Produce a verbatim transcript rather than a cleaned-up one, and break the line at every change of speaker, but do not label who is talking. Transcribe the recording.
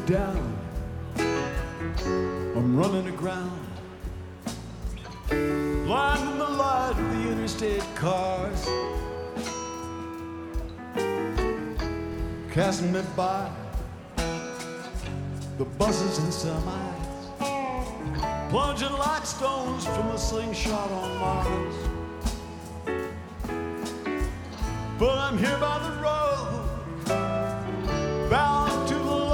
down, I'm running aground, blind in the light of the interstate cars, casting me by the buses and semis, plunging like stones from a slingshot on Mars. But I'm here by the road,